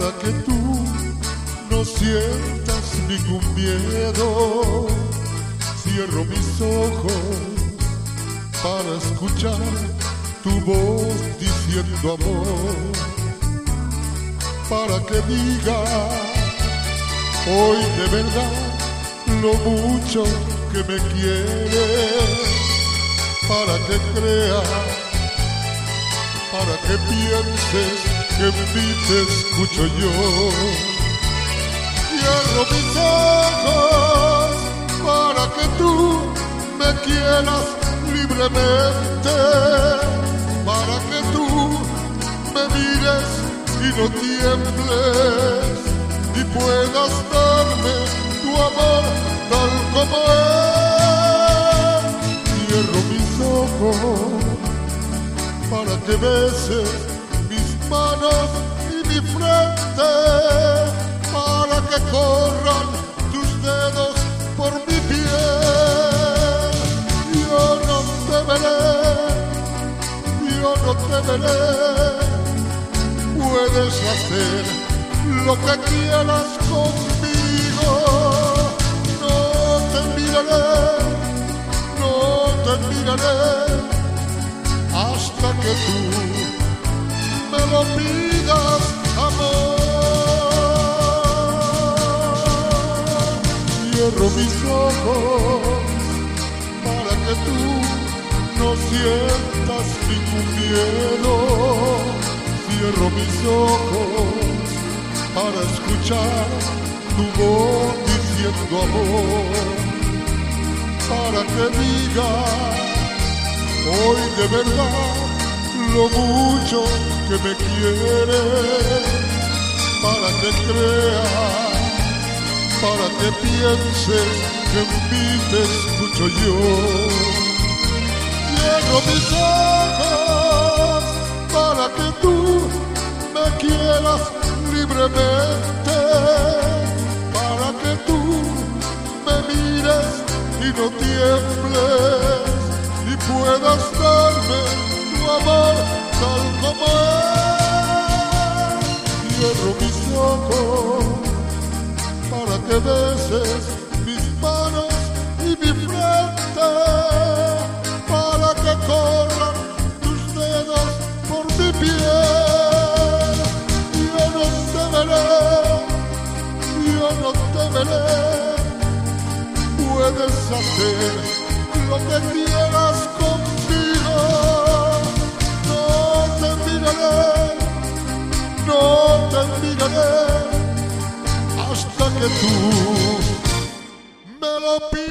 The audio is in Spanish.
para que tú no sientas ningún miedo. Cierro mis ojos para escuchar tu voz diciendo amor, para que diga hoy de verdad lo mucho que me quieres, para que creas, para que pienses que en mí te escucho yo. Cierro mis ojos para que tú me quieras libremente, para que tú me mires y no tiembles y puedas darme tu amor tal como es. Cierro mis ojos para que beses mis manos y mi frente, para que corran tus dedos por mi piel. Yo no te veré, puedes hacer lo que quieras conmigo. No te miraré hasta que tú me lo pidas, amor. Cierro mis ojos para que tú no sientas ningún miedo. Cierro mis ojos para escuchar tu voz diciendo amor, para que digas hoy de verdad lo mucho que me quieres, para que creas, para que pienses que en mí te escucho yo. Cierro mis ojos para que tú me quieras libremente, para que tú me mires y no tiembles y puedas darme tu amor tal como es. Cierro mis ojos para que beses mis manos y mi frente, para que corran tus dedos por mi piel. Yo no te veré, puedes hacer lo que quieras conmigo. No te miraré hasta que tú me lo pidas.